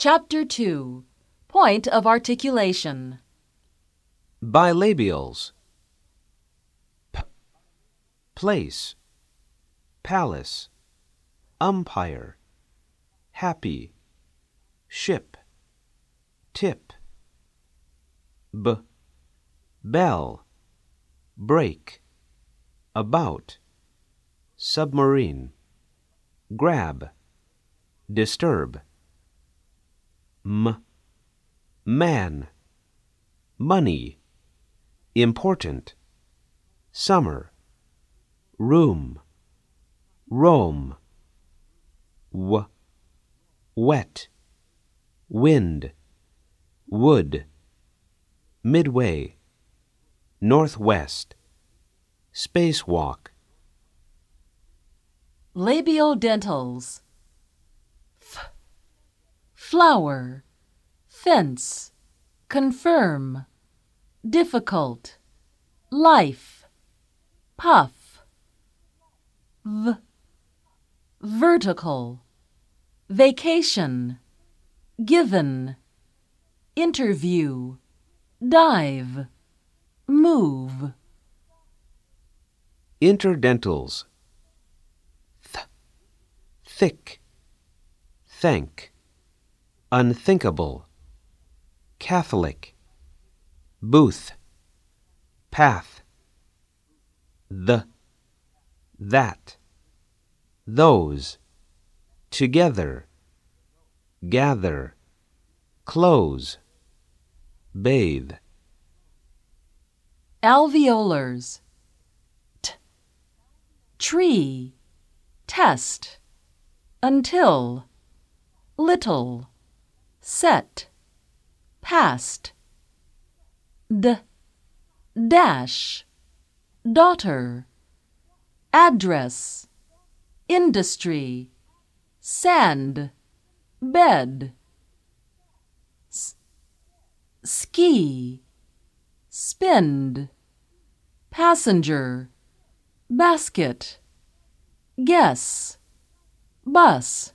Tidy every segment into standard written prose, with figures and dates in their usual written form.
Chapter 2. Point of articulation. Bilabials. Place, palace, umpire, happy, ship, tip. Bell, break, about, submarine, grab, disturb. Man, money, important, summer, room, Rome. Wet, wind, wood, midway, northwest, spacewalk. Labiodentals. Flower, fence, confirm, difficult, life, puff. Vertical, vacation, given, interview, dive, move. Interdentals. Thick, thank, unthinkable, Catholic, booth, path. That, those, together, gather, close, bathe. Alveolars. Tree, test, until, little, set, past. Dash, daughter, address, industry, sand, bed. Ski, spend, passenger, basket, guess, bus.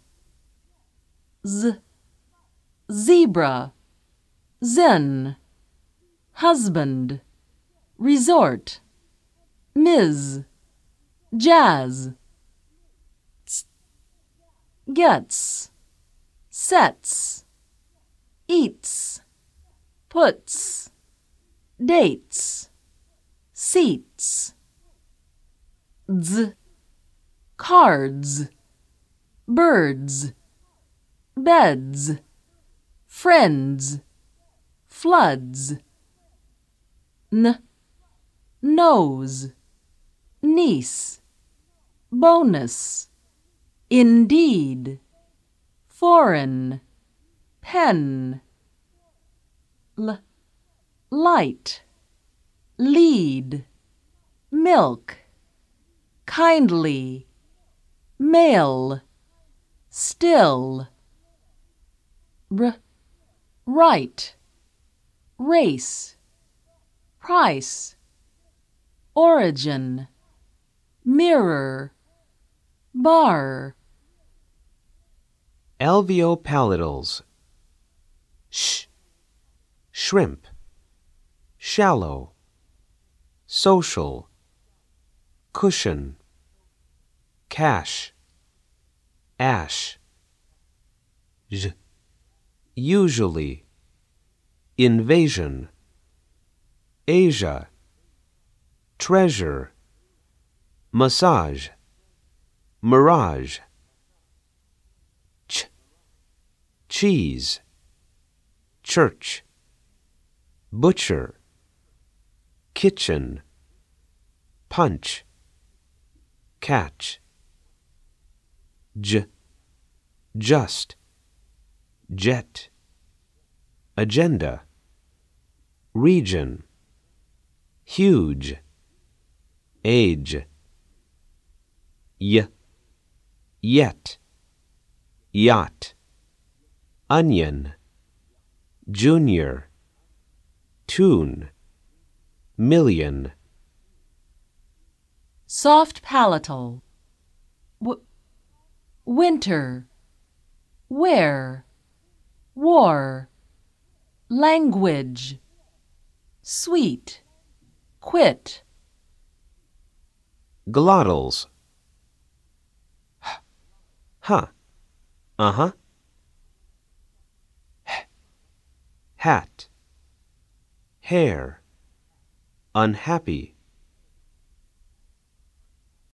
Zebra, zen, husband, resort, Ms., jazz. Gets, sets, eats, puts, dates, seats. Cards, birds, beds, friends, floods. Nose, niece, bonus, indeed, foreign, pen. Light, lead, milk, kindly, mail, still. Right, race, price, origin, mirror, bar. Alveopalatals. Shrimp, shallow, social, cushion, cash, ash. Usually, invasion, Asia, treasure, massage, mirage. Cheese, church, butcher, kitchen, punch, catch. Just, jet, agenda, region, huge, age. Yet, yacht, onion, junior, tune, million. Soft palatal. Winter, wear, war, language, sweet, quit. Glottals. Huh. Uh-huh. Hat. Hair. Unhappy.